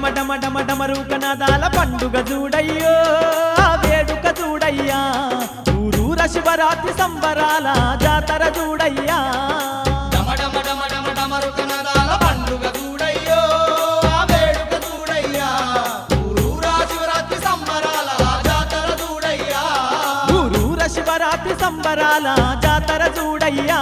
డమరుకనాదాల పండుగ చూడయ్యో ఆ వేడుక చూడయ్యా ఊరూర శివరాత్రి సంబరాల జాతర చూడయ్యా డమరుకనాదాల పండుగ చూడయ్యో ఆ వేడుక చూడయ్యా ఊరూర శివరాత్రి సంబరాల జాతర చూడయ్యా ఊరూర శివరాత్రి సంబరాల జాతర చూడయ్యా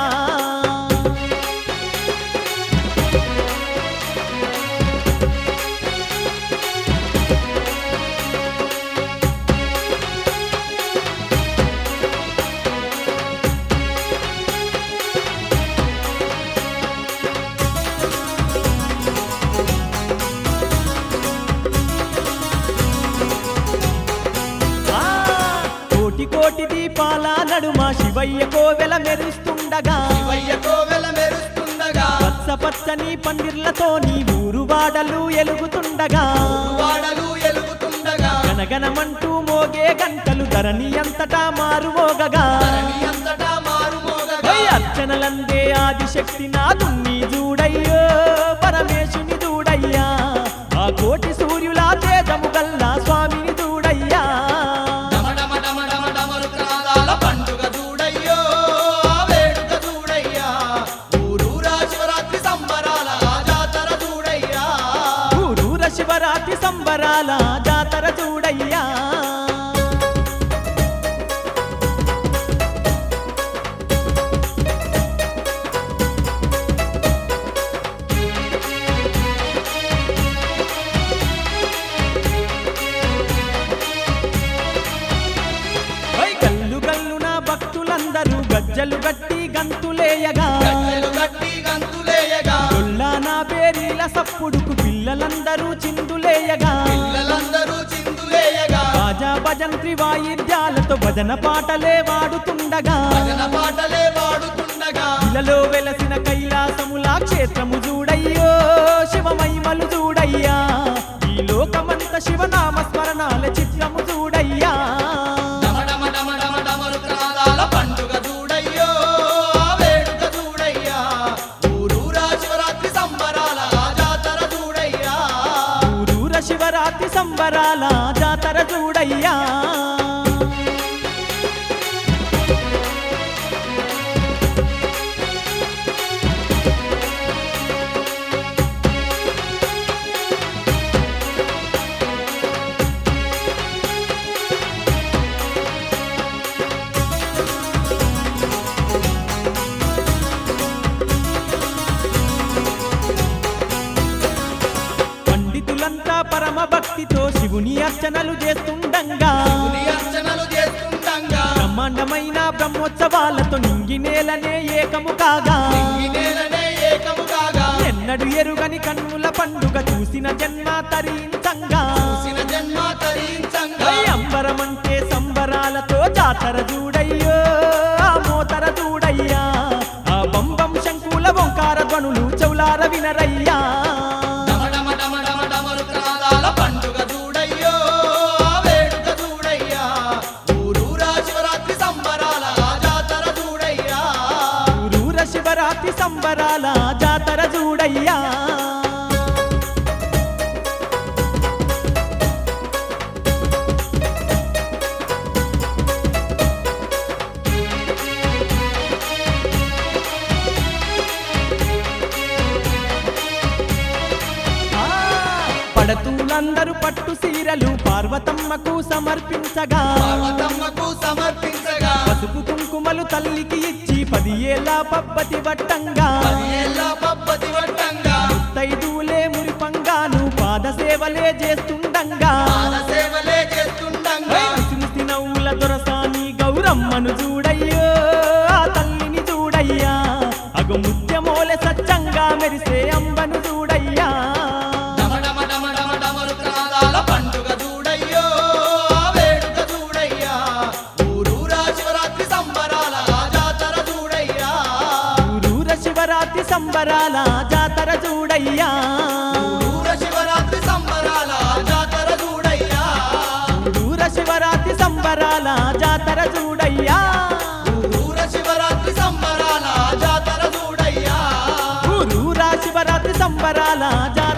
కోటి దీపాల నడుమ శివయ్య కోవెల మెరుస్తుండగా పచ్చ పచ్చని పందిర్లతో నీ ఊరు వాడలు ఎలుగుతుండగా గనగనమంటూ మోగే గంటలు ధరణి అంతటా మారుమోగగా అర్చనలందే ఆదిశక్తి నాదుని చూడయ్యో పరమేశుని చూడయ్యా ఆ కోటి సూర్యుల తేజము గల్లా స్వామిని చూడయ్యా పండుగ చూడయ్యో ఆ వేడుక చూడయ్యా ఊరూర శివరాత్రి సంబరాల జాతర చూడయ్యా ఊరూర శివరాత్రి సంబరాల జాతర చూడయ్యా గజ్జలు గట్టి గంతులేయగా గొల్లా నా పేరీల సప్పుడుకు పిల్లలందరూ చిందులేయగా బాజా భజంత్రి వాయిద్యాలతో భజన పాటలే వాడుతుండగా ఇలలో వెలసిన కైలాసముల క్షేత్రము చూడయ్యో శివమహిమలు చూడయ్యా ఈ లోకమంత శివనామ స్మరణాల చిత్రము చూడయ్యా పండుగ చూడయ్యో ఆ వేడుక చూడయ్యా ఊరూర శివరాత్రి సంబరాల జాతర చూడయ్యా ఊరూర శివరాత్రి సంబరాల జాతర చూడయ్యా పరమ భక్తితో శివుని అర్చనలు చేస్తుండగా బ్రహ్మాండమైన బ్రహ్మోత్సవాలతో నింగి నేలనే ఏకము కాగా ఎన్నడు ఎరుగని కన్నుల పండుగ చూసిన జన్మ తరించంగా అంబరమంటే సంబరాలతో జాతర చూడయ్యో ఆ మోతర చూడయ్యా ఆ బంబం శంకుల ఓంకార ధ్వనులు చెవులార వినరయ్యా పండుగ చూడయ్యో ఆ వేడుక చూడయ్యా ఊరూర శివరాత్రి సంబరాల జాతర చూడయ్యా ఊరూర శివరాత్రి సంబరాల జాతర చూడయ్యా పడతూలందరూ పట్టు సీరలు పార్వతమ్మకు సమర్పించగా పసుపు కుంకుమలు తల్లికి ఇచ్చి 10 ఏళ్ళ పబ్బతి వట్టంగా ముత్తైదులే మురిపంగాను పాద సేవలే చేస్తుండగా ముసిముసి నవ్వుల దొరసాని గౌరమ్మను చూడయ్యో ఆ తల్లిని చూడయ్యా అగు ముత్యమోలె సత్యంగా మెరిసే అంబను చూడయ్యా పండుగ చూడయ్యో ఆ వేడుక చూడయ్యా ఊరూర శివరాత్రి సంబరాల జాతర చూడయ్యా ఊరూర శివరాత్రి సంబరాల జాతర చూడయ్యా ఊరూర శివరాత్రి సంబరాల జాతర చూడయ్యా ఊరూర శివరాత్రి సంబరాల జాతర చూడయ్యా ఊరూర శివరాత్రి సంబరాల జాతర చూడయ్యా ఊరూర శివరాత్రి సంబరాల జాతర